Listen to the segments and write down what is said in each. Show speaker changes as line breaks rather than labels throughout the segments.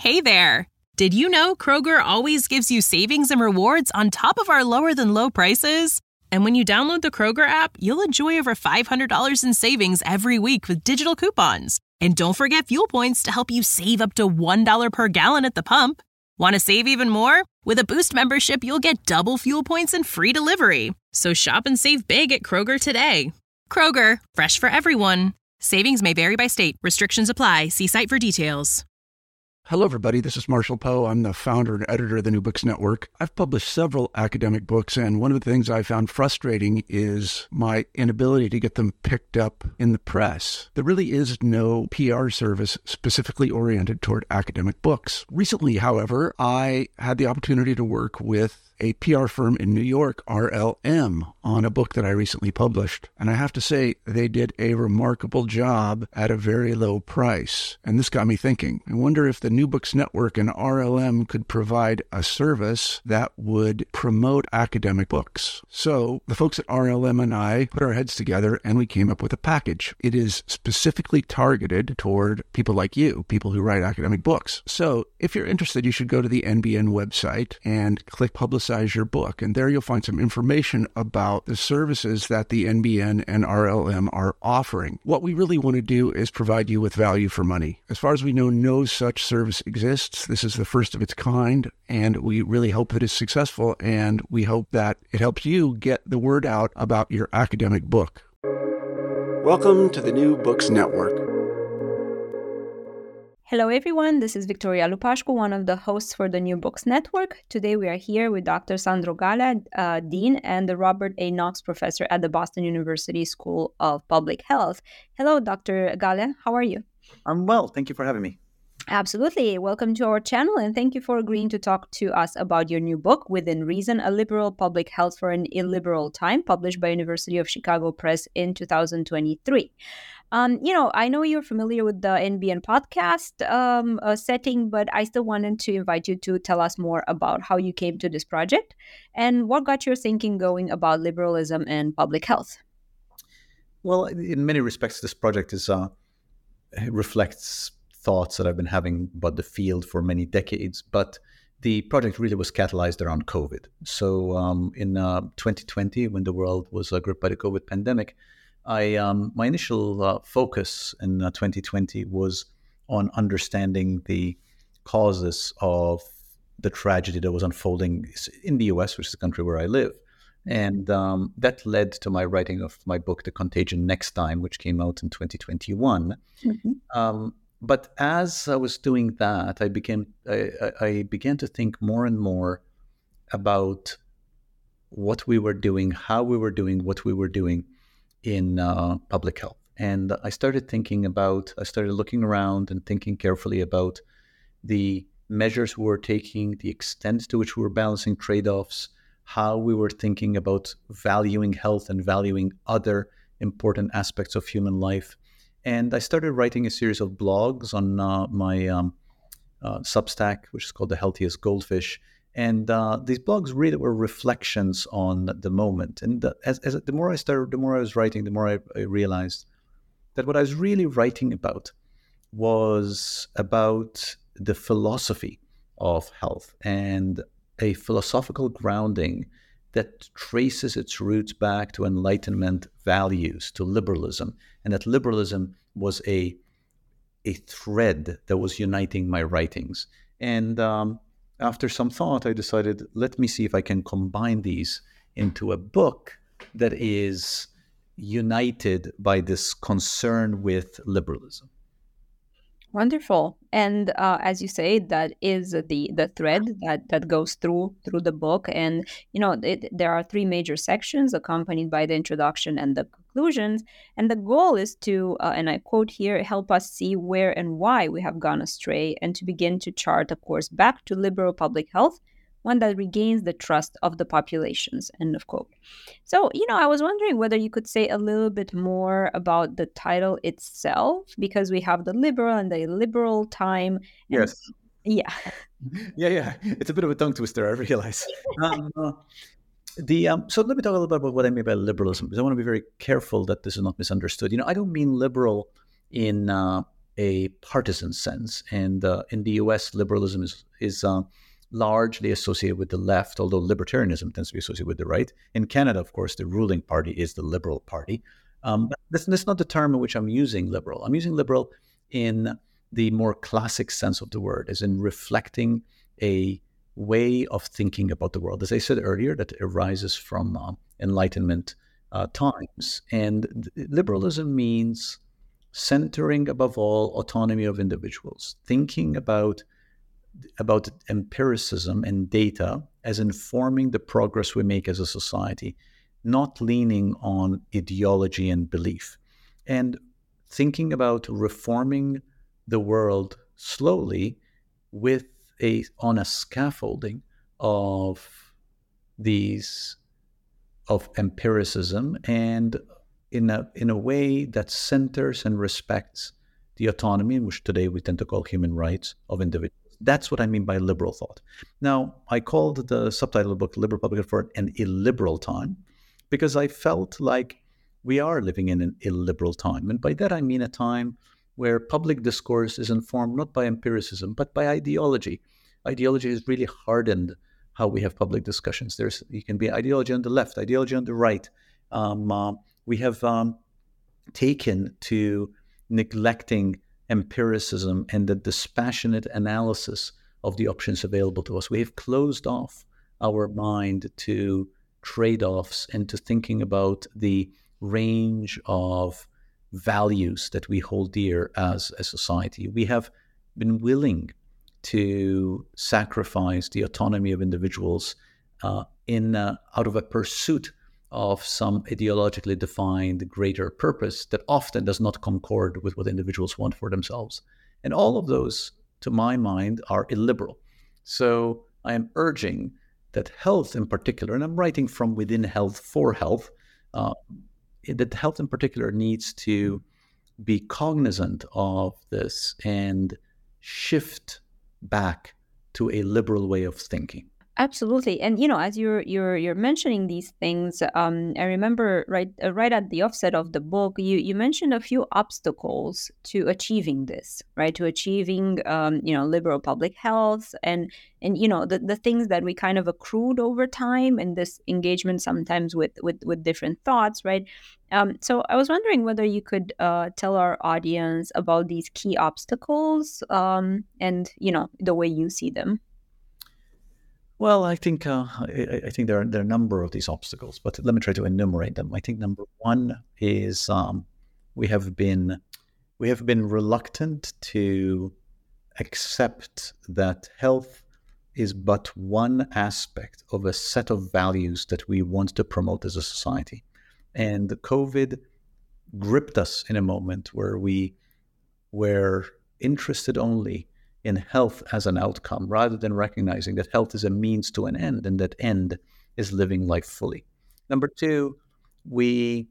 Hey there! Did you know Kroger always gives you savings and rewards on top of our lower-than-low prices? And when you download the Kroger app, you'll enjoy over $500 in savings every week with digital coupons. And don't forget fuel points to help you save up to $1 per gallon at the pump. Want to save even more? With a Boost membership, you'll get double fuel points and free delivery. So shop and save big at Kroger today. Kroger, fresh for everyone. Savings may vary by state. Restrictions apply. See site for details.
Hello, everybody. This is Marshall Poe. I'm the founder and editor of the New Books Network. I've published several academic books, and one of the things I found frustrating is my inability to get them picked up in the press. There really is no PR service specifically oriented toward academic books. Recently, however, I had the opportunity to work with a PR firm in New York, RLM, on a book that I recently published. And I have to say, they did a remarkable job at a very low price. And this got me thinking. I wonder if the New Books Network and RLM could provide a service that would promote academic books. So the folks at RLM and I put our heads together and we came up with a package. It is specifically targeted toward people like you, people who write academic books. So if you're interested, you should go to the NBN website and click Publicize Your Book. And there you'll find some information about the services that the NBN and RLM are offering. What we really want to do is provide you with value for money. As far as we know, no such service exists. This is the first of its kind, and we really hope that it's successful, and we hope that it helps you get the word out about your academic book. Welcome to the New Books Network.
Hello, everyone. This is Victoria Lupashko, one of the hosts for the New Books Network. Today, we are here with Dr. Sandro Gala, Dean, and the Robert A. Knox Professor at the Boston University School of Public Health. Hello, Dr. Gala. How are you?
I'm well. Thank you for having me.
Absolutely. Welcome to our channel, and thank you for agreeing to talk to us about your new book, Within Reason, A Liberal Public Health for an Illiberal Time, published by University of Chicago Press in 2023. I know you're familiar with the NBN podcast setting, but I still wanted to invite you to tell us more about how you came to this project and what got your thinking going about liberalism and public health.
Well, in many respects, this project reflects thoughts that I've been having about the field for many decades, but the project really was catalyzed around COVID. So in 2020, when the world was gripped by the COVID pandemic, my initial focus in 2020 was on understanding the causes of the tragedy that was unfolding in the US, which is the country where I live. And that led to my writing of my book, The Contagion Next Time, which came out in 2021. Mm-hmm. But as I was doing that, I began to think more and more about what we were doing, how we were doing, what we were doing in public health. And I started looking around and thinking carefully about the measures we were taking, the extent to which we were balancing trade-offs, how we were thinking about valuing health and valuing other important aspects of human life. And I started writing a series of blogs on my Substack, which is called The Healthiest Goldfish. And these blogs really were reflections on the moment. And the more I was writing, the more I realized that what I was really writing about was about the philosophy of health and a philosophical grounding that traces its roots back to Enlightenment values, to liberalism, and that liberalism was a thread that was uniting my writings. And after some thought, I decided, let me see if I can combine these into a book that is united by this concern with liberalism.
Wonderful. And as you say, that is the thread that goes through the book. And, there are three major sections accompanied by the introduction and the conclusions. And the goal is to, and I quote here, help us see where and why we have gone astray and to begin to chart a course back to liberal public health, one that regains the trust of the populations, end of quote. So, I was wondering whether you could say a little bit more about the title itself, because we have the liberal and the illiberal time.
Yes.
Yeah.
Yeah. It's a bit of a tongue twister, I realize. So let me talk a little bit about what I mean by liberalism, because I want to be very careful that this is not misunderstood. I don't mean liberal in a partisan sense. And in the US, liberalism is largely associated with the left, although libertarianism tends to be associated with the right. In Canada, of course, the ruling party is the Liberal Party. But that's not the term in which I'm using liberal. I'm using liberal in the more classic sense of the word, as in reflecting a way of thinking about the world, as I said earlier, that arises from Enlightenment times. And liberalism means centering above all autonomy of individuals, thinking about empiricism and data as informing the progress we make as a society, not leaning on ideology and belief, and thinking about reforming the world slowly on a scaffolding of empiricism, and in a way that centers and respects the autonomy, in which today we tend to call human rights, of individuals. That's what I mean by liberal thought. Now, I called the subtitle of the book Liberal Republican for an illiberal time, because I felt like we are living in an illiberal time. And by that I mean a time where public discourse is informed not by empiricism, but by ideology. Ideology has really hardened how we have public discussions. You can be ideology on the left, ideology on the right. We have taken to neglecting empiricism and the dispassionate analysis of the options available to us. We have closed off our mind to trade-offs and to thinking about the range of values that we hold dear as a society. We have been willing to sacrifice the autonomy of individuals out of a pursuit of some ideologically defined greater purpose that often does not concord with what individuals want for themselves. And all of those, to my mind, are illiberal. So I am urging that health in particular, and I'm writing from within health for health, that health in particular needs to be cognizant of this and shift back to a liberal way of thinking.
Absolutely. And as you're mentioning these things, I remember right at the offset of the book, you mentioned a few obstacles to achieving this, right? To achieving liberal public health and the things that we kind of accrued over time and this engagement sometimes with different thoughts, right? So I was wondering whether you could tell our audience about these key obstacles and the way you see them.
Well, I think there are a number of these obstacles, but let me try to enumerate them. I think number one is we have been reluctant to accept that health is but one aspect of a set of values that we want to promote as a society. And the COVID gripped us in a moment where we were interested only in health as an outcome, rather than recognizing that health is a means to an end, and that end is living life fully. Number two, we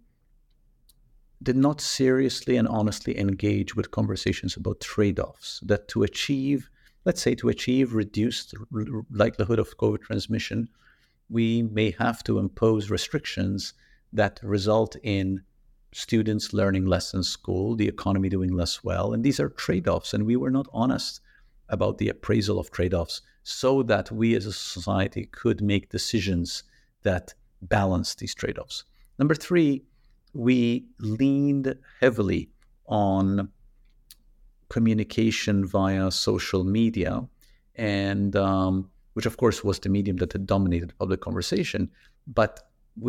did not seriously and honestly engage with conversations about trade-offs, that to achieve reduced likelihood of COVID transmission, we may have to impose restrictions that result in students learning less in school, the economy doing less well. And these are trade-offs, and we were not honest about the appraisal of trade-offs so that we as a society could make decisions that balance these trade-offs. Number three, we leaned heavily on communication via social media, and which of course was the medium that had dominated public conversation. But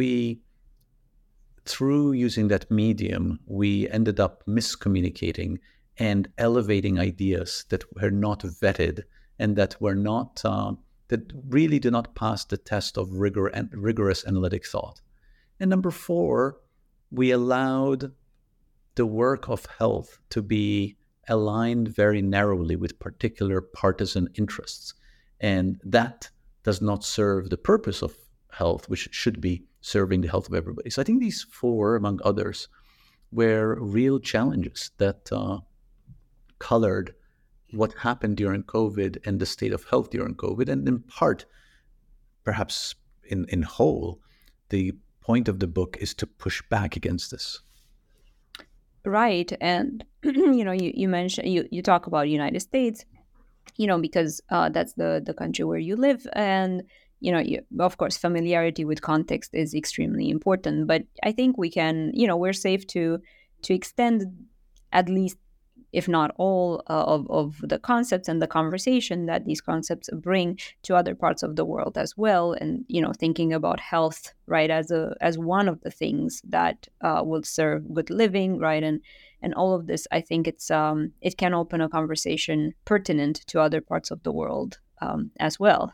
through using that medium, we ended up miscommunicating and elevating ideas that were not vetted and that were not that really do not pass the test of rigor and rigorous analytic thought. And number four, we allowed the work of health to be aligned very narrowly with particular partisan interests, and that does not serve the purpose of health, which should be serving the health of everybody. So I think these four, among others, were real challenges that colored what happened during COVID and the state of health during COVID. And in part, perhaps in whole, the point of the book is to push back against this.
Right. And you mentioned, you talk about United States, because that's the country where you live. And of course, familiarity with context is extremely important, but I think we can, we're safe to extend at least, if not all, of the concepts and the conversation that these concepts bring to other parts of the world as well. And thinking about health, right, as one of the things that will serve good living, right, and all of this, I think it can open a conversation pertinent to other parts of the world as well.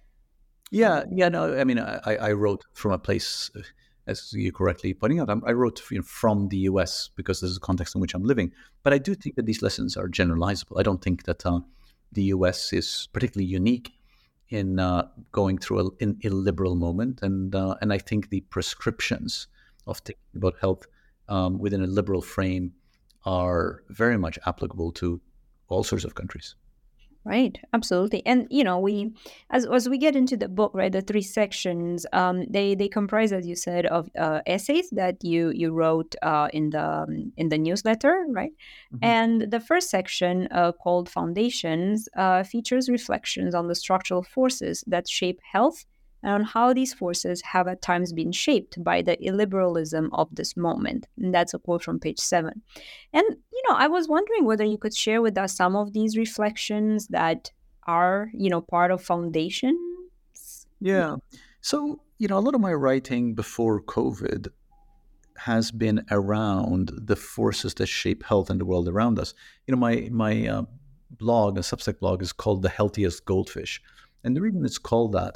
Yeah, no, I mean, I wrote from a place, as you correctly pointing out, I wrote from the US because this is the context in which I'm living. But I do think that these lessons are generalizable. I don't think that the US is particularly unique in going through an illiberal moment. And I think the prescriptions of thinking about health within a liberal frame are very much applicable to all sorts of countries.
Right, absolutely. And we, as we get into the book, right, the three sections, they comprise, as you said, of essays that you wrote in the newsletter, right?
Mm-hmm.
And the first section, called Foundations, features reflections on the structural forces that shape health and on how these forces have at times been shaped by the illiberalism of this moment. And that's a quote from page 7. And, I was wondering whether you could share with us some of these reflections that are, part of Foundations.
Yeah. So, a lot of my writing before COVID has been around the forces that shape health in the world around us. My blog, a Substack blog, is called The Healthiest Goldfish. And the reason it's called that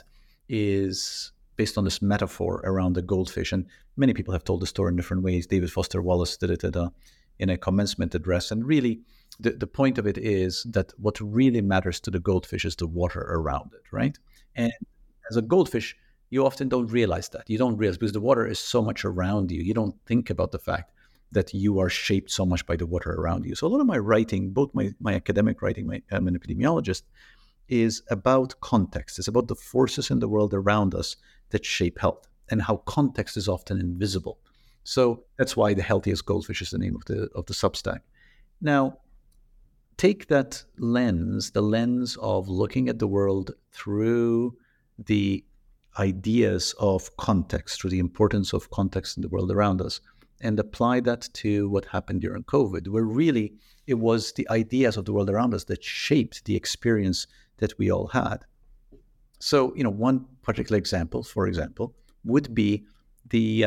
is based on this metaphor around the goldfish. And many people have told the story in different ways. David Foster Wallace did it in a commencement address. And really, the point of it is that what really matters to the goldfish is the water around it, right? And as a goldfish, you often don't realize that. You don't realize because the water is so much around you. You don't think about the fact that you are shaped so much by the water around you. So a lot of my writing, both my academic writing, I'm an epidemiologist, is about context. It's about the forces in the world around us that shape health and how context is often invisible. So that's why The Healthiest Goldfish is the name of the Substack. Now, take that lens, the lens of looking at the world through the ideas of context, through the importance of context in the world around us, and apply that to what happened during COVID, where really it was the ideas of the world around us that shaped the experience that we all had. So, one particular example, for example, would be the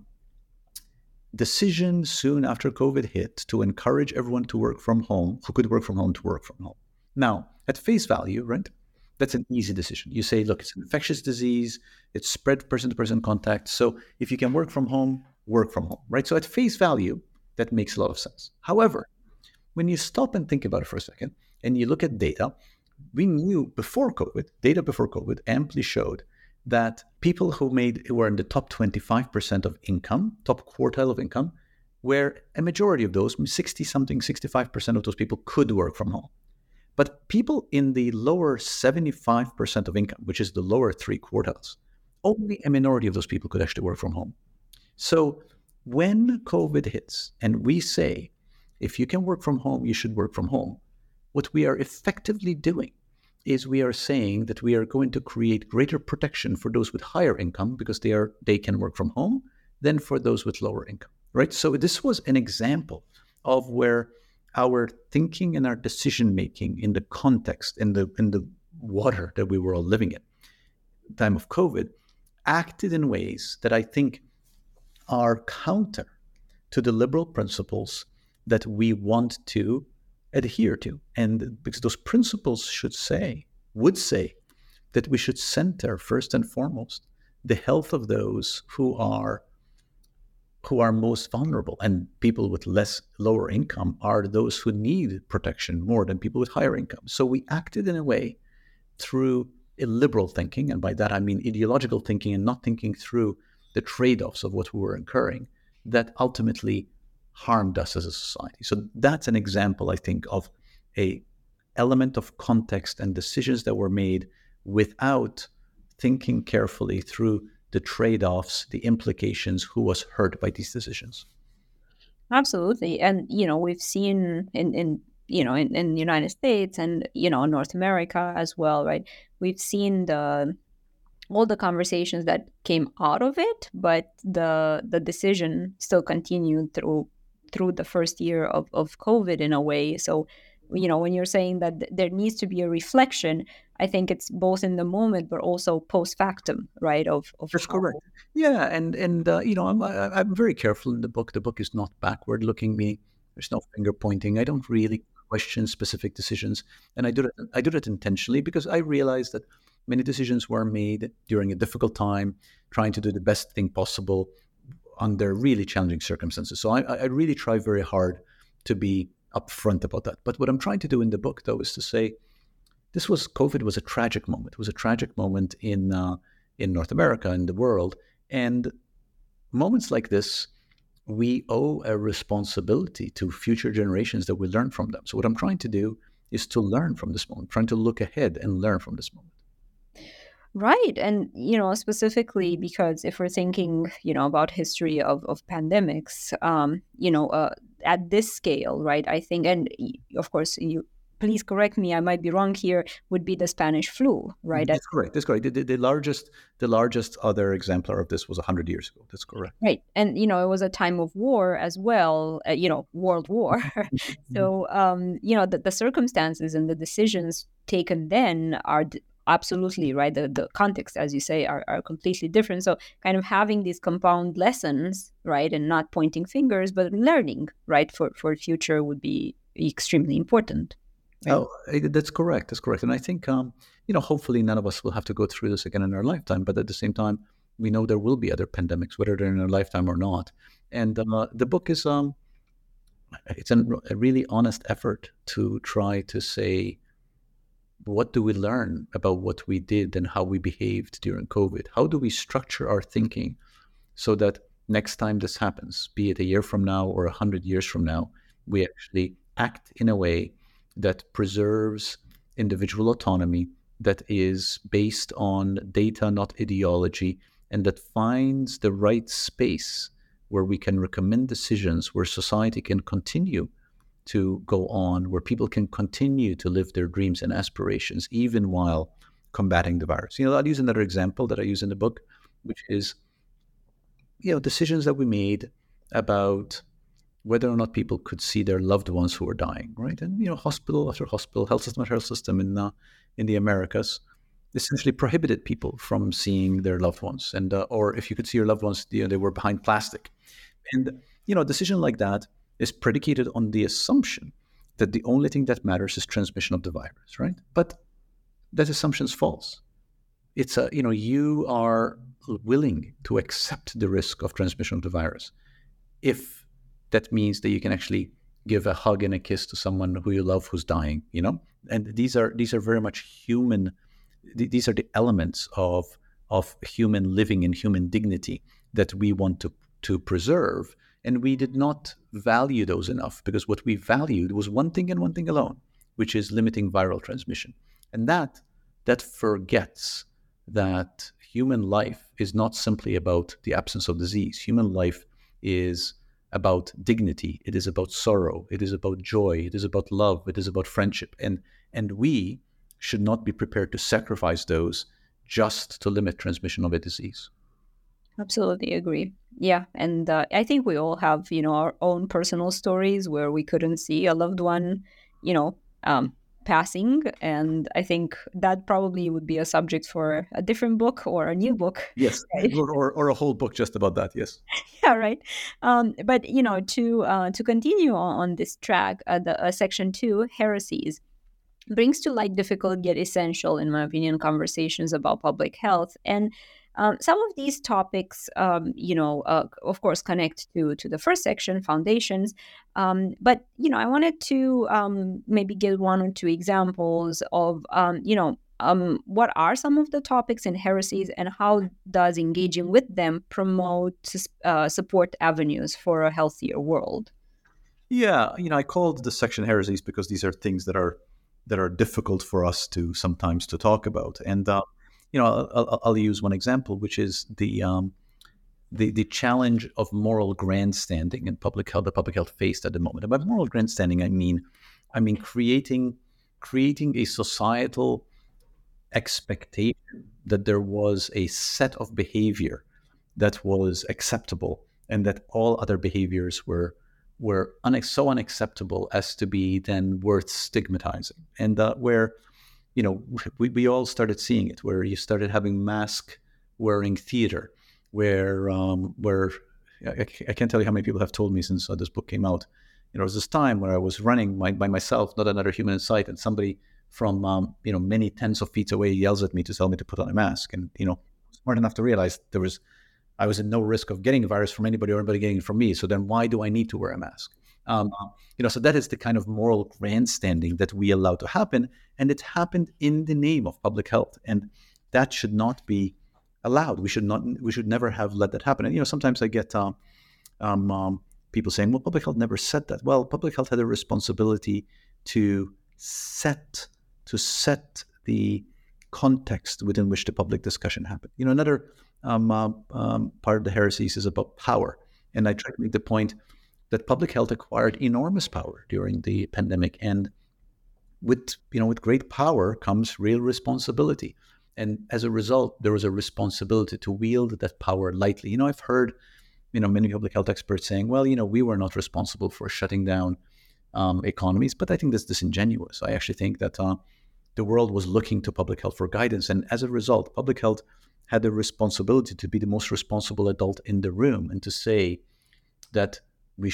decision soon after COVID hit to encourage everyone to work from home, who could work from home, to work from home. Now, at face value, right, that's an easy decision. You say, look, it's an infectious disease, it's spread person-to-person contact, so if you can work from home, right? So at face value, that makes a lot of sense. However, when you stop and think about it for a second, and you look at data, we knew data before COVID amply showed that people who were in the top 25% of income, top quartile of income, where a majority of those, 60-something, 65% of those people could work from home. But people in the lower 75% of income, which is the lower three quartiles, only a minority of those people could actually work from home. So when COVID hits and we say, if you can work from home, you should work from home, what we are effectively doing is we are saying that we are going to create greater protection for those with higher income because they can work from home than for those with lower income, right? So this was an example of where our thinking and our decision making in the context, in the water that we were all living in, at the time of COVID, acted in ways that I think are counter to the liberal principles that we want to adhere to. And because those principles would say that we should center first and foremost the health of those who are most vulnerable, and people with lower income are those who need protection more than people with higher income. So we acted in a way through illiberal thinking, and by that I mean ideological thinking and not thinking through the trade-offs of what we were incurring, that ultimately harmed us as a society. So that's an example, I think, of a element of context and decisions that were made without thinking carefully through the trade-offs, the implications, who was hurt by these decisions.
Absolutely. And, we've seen in the United States and, North America as well, right? We've seen all the conversations that came out of it, but the decision still continued through the first year of COVID in a way. So, when you're saying that there needs to be a reflection, I think it's both in the moment, but also post factum, right? Of
That's
how.
correct. Yeah, and I'm very careful in the book. The book is not backward looking. Me, there's no finger pointing. I don't really question specific decisions, and I do that intentionally because I realize that many decisions were made during a difficult time, trying to do the best thing possible under really challenging circumstances. So I really try very hard to be upfront about that. But what I'm trying to do in the book, though, is to say COVID was a tragic moment. It was a tragic moment in North America, in the world, and moments like this, we owe a responsibility to future generations that we learn from them. So what I'm trying to do is to learn from this moment, trying to look ahead and learn from this moment.
Right. And, specifically because if we're thinking, about history of pandemics, at this scale, right, I think, and of course, please correct me, I might be wrong here, would be the Spanish flu, right?
That's correct. That's correct. The largest other exemplar of this was 100 years ago. That's correct.
Right. And, it was a time of war as well, World War. So, the circumstances and the decisions taken then are absolutely right. The context, as you say, are completely different. So kind of having these compound lessons, right, and not pointing fingers, but learning, right, for future would be extremely important. Right?
Oh, that's correct. That's correct. And I think, hopefully none of us will have to go through this again in our lifetime. But at the same time, we know there will be other pandemics, whether they're in our lifetime or not. And the book is it's a really honest effort to try to say, what do we learn about what we did and how we behaved during COVID? How do we structure our thinking so that next time this happens, be it a year from now or 100 years from now, we actually act in a way that preserves individual autonomy, that is based on data, not ideology, and that finds the right space where we can recommend decisions, where society can continue to go on, where people can continue to live their dreams and aspirations, even while combating the virus. I'll use another example that I use in the book, which is, decisions that we made about whether or not people could see their loved ones who were dying, right? And, hospital after hospital, health system after health system in the Americas essentially prohibited people from seeing their loved ones. And, or if you could see your loved ones, they were behind plastic. And, a decision like that is predicated on the assumption that the only thing that matters is transmission of the virus, right? But that assumption is false. It's you are willing to accept the risk of transmission of the virus if that means that you can actually give a hug and a kiss to someone who you love who's dying, And these are very much human. These are the elements of human living and human dignity that we want to preserve. And we did not value those enough because what we valued was one thing and one thing alone, which is limiting viral transmission. And that forgets that human life is not simply about the absence of disease. Human life is about dignity. It is about sorrow. It is about joy. It is about love. It is about friendship. And we should not be prepared to sacrifice those just to limit transmission of a disease.
Absolutely agree. Yeah. And I think we all have, our own personal stories where we couldn't see a loved one, passing. And I think that probably would be a subject for a different book or a new book.
Yes. Right? Or a whole book just about that. Yes.
Yeah. Right. But, to continue on this track, the section 2, heresies, brings to light difficult yet essential, in my opinion, conversations about public health. And some of these topics, of course, connect to the first section, foundations. But, I wanted to maybe give one or two examples of, what are some of the topics in heresies and how does engaging with them promote support avenues for a healthier world?
Yeah, I called the section heresies because these are things that are difficult for us to sometimes to talk about. And I'll use one example, which is the the challenge of moral grandstanding in public health, the public health faced at the moment. And by moral grandstanding, I mean creating a societal expectation that there was a set of behavior that was acceptable, and that all other behaviors were so unacceptable as to be then worth stigmatizing. And where, we all started seeing it, where you started having mask wearing theater, where I can't tell you how many people have told me since this book came out. There was this time where I was running by myself, not another human in sight, and somebody from many tens of feet away yells at me to tell me to put on a mask. And smart enough to realize I was in no risk of getting a virus from anybody or anybody getting it from me. So then why do I need to wear a mask? So that is the kind of moral grandstanding that we allow to happen, and it happened in the name of public health, and that should not be allowed. We should never have let that happen. And sometimes I get people saying, "Well, public health never said that." Well, public health had a responsibility to set the context within which the public discussion happened. Another part of the heresies is about power, and I try to make the point that public health acquired enormous power during the pandemic, and with great power comes real responsibility. And as a result, there was a responsibility to wield that power lightly. I've heard, many public health experts saying, well, we were not responsible for shutting down economies, but I think that's disingenuous. I actually think that the world was looking to public health for guidance. And as a result, public health had the responsibility to be the most responsible adult in the room and to say that we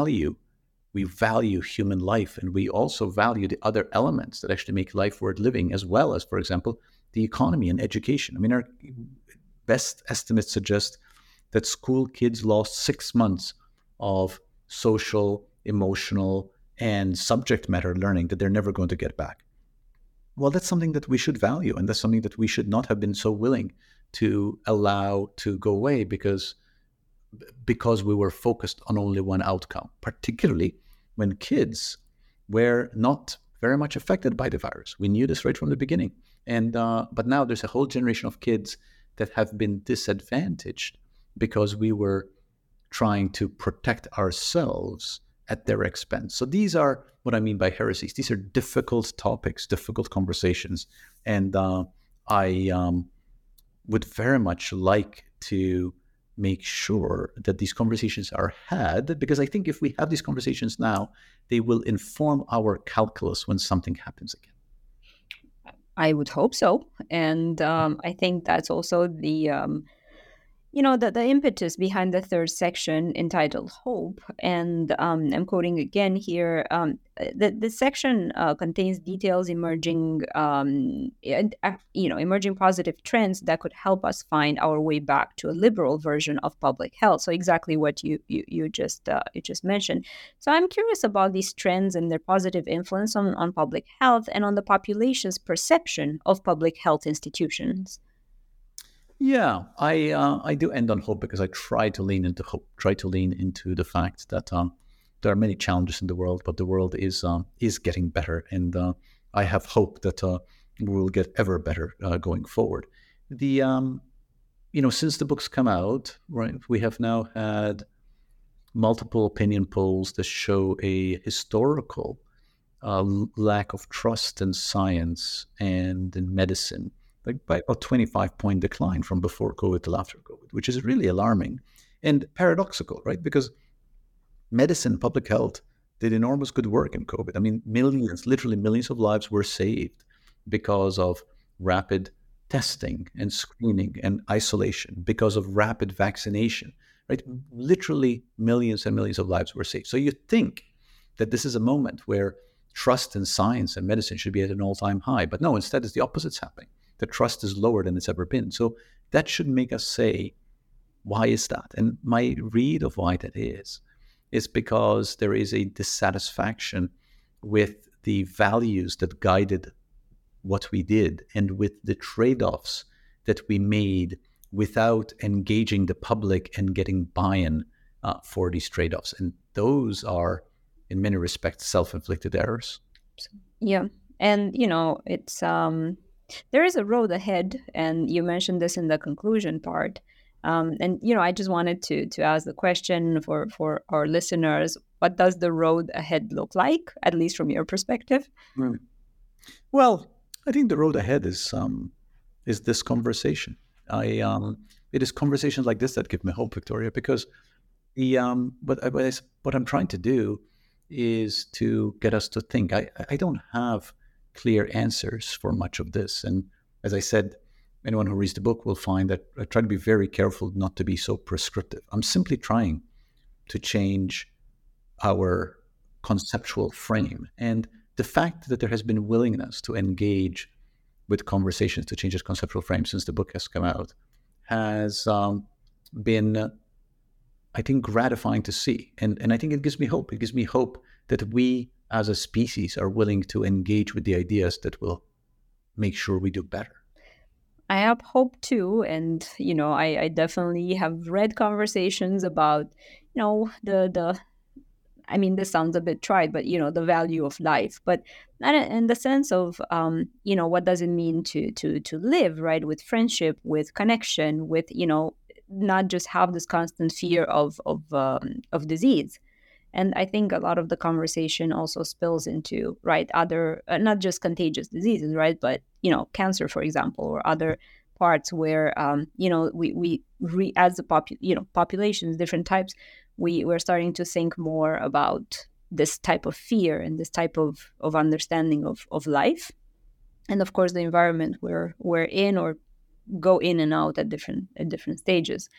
value human life, and we also value the other elements that actually make life worth living, as well as, for example, the economy and education. Our best estimates suggest that school kids lost 6 months of social, emotional, and subject matter learning that they're never going to get back. Well, that's something that we should value, and that's something that we should not have been so willing to allow to go away because we were focused on only one outcome, particularly when kids were not very much affected by the virus. We knew this right from the beginning. And but now there's a whole generation of kids that have been disadvantaged because we were trying to protect ourselves at their expense. So these are what I mean by heresies. These are difficult topics, difficult conversations. And I would very much like to make sure that these conversations are had, because I think if we have these conversations now, they will inform our calculus when something happens again.
I would hope so. And I think that's also the impetus behind the third section entitled Hope. And I'm quoting again here. The section contains details emerging positive trends that could help us find our way back to a liberal version of public health. So exactly what you just mentioned. So I'm curious about these trends and their positive influence on public health and on the population's perception of public health institutions.
Yeah, I do end on hope because I try to lean into hope, try to lean into the fact that there are many challenges in the world, but the world is getting better, and I have hope that we will get ever better going forward. The since the book's come out, right, we have now had multiple opinion polls that show a historical lack of trust in science and in medicine, like by about 25-point decline from before COVID till after COVID, which is really alarming and paradoxical, right? Because medicine, public health did enormous good work in COVID. I mean, literally millions of lives were saved because of rapid testing and screening and isolation, because of rapid vaccination, right? Literally millions and millions of lives were saved. So you think that this is a moment where trust in science and medicine should be at an all-time high, but no, instead it's the opposite's happening. The trust is lower than it's ever been. So that should make us say, why is that? And my read of why that is because there is a dissatisfaction with the values that guided what we did and with the trade-offs that we made without engaging the public and getting buy-in for these trade-offs. And those are, in many respects, self-inflicted errors.
Yeah. And, it's... there is a road ahead, and you mentioned this in the conclusion part. And I just wanted to ask the question for our listeners: what does the road ahead look like, at least from your perspective?
Mm. Well, I think the road ahead is this conversation. It is conversations like this that give me hope, Victoria, because what I'm trying to do is to get us to think. I don't have clear answers for much of this, and as I said, anyone who reads the book will find that I try to be very careful not to be so prescriptive. I'm simply trying to change our conceptual frame, and the fact that there has been willingness to engage with conversations to change its conceptual frame since the book has come out has been, I think, gratifying to see. And I think it gives me hope. It gives me hope that we as a species are willing to engage with the ideas that will make sure we do better.
I have hope too. And, I definitely have read conversations about, this sounds a bit trite, but, the value of life. But not in the sense of, what does it mean to live, right? With friendship, with connection, with, not just have this constant fear of disease. And I think a lot of the conversation also spills into, right, other, not just contagious diseases, right, but, cancer, for example, or other parts where, we as a populations, different types, we're starting to think more about this type of fear and this type of understanding of life. And of course, the environment we're in or go in and out at different stages.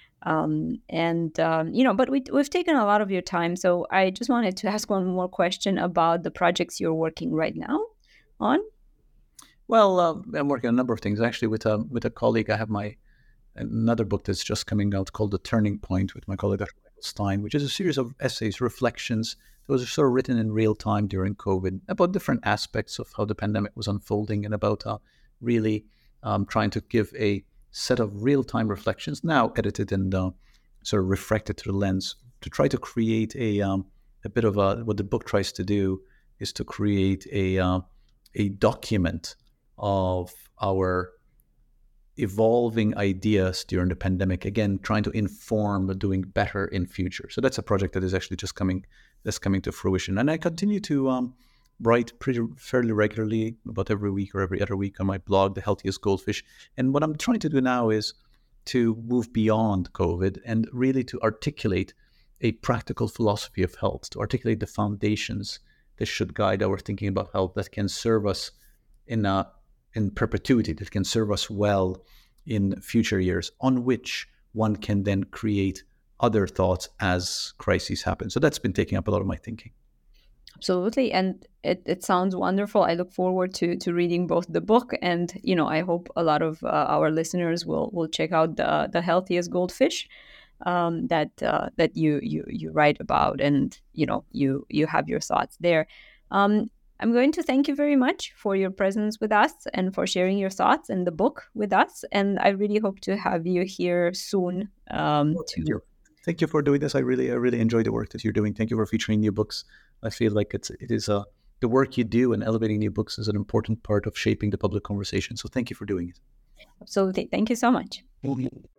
But we've taken a lot of your time. So I just wanted to ask one more question about the projects you're working right now on.
Well, I'm working on a number of things. Actually, with a colleague, I have another book that's just coming out called The Turning Point with my colleague, Dr. Michael Stein, which is a series of essays, reflections. Those are sort of written in real time during COVID about different aspects of how the pandemic was unfolding and about really trying to give a set of real-time reflections, now edited and sort of refracted through the lens, to try to create a bit of what the book tries to do is to create a document of our evolving ideas during the pandemic, again, trying to inform doing better in future. So that's a project that is actually just coming to fruition. And I continue to write fairly regularly, about every week or every other week, on my blog, The Healthiest Goldfish. And what I'm trying to do now is to move beyond COVID and really to articulate a practical philosophy of health, to articulate the foundations that should guide our thinking about health, that can serve us in perpetuity, that can serve us well in future years, on which one can then create other thoughts as crises happen. So that's been taking up a lot of my thinking.
Absolutely. And it sounds wonderful. I look forward to reading both the book and, I hope a lot of our listeners will check out the Healthiest Goldfish that you write about, and, you have your thoughts there. I'm going to thank you very much for your presence with us and for sharing your thoughts and the book with us. And I really hope to have you here soon.
Thank you for doing this. I really enjoy the work that you're doing. Thank you for featuring new books. I feel like it is the work you do and elevating new books is an important part of shaping the public conversation. So thank you for doing it.
Absolutely. Thank you so much.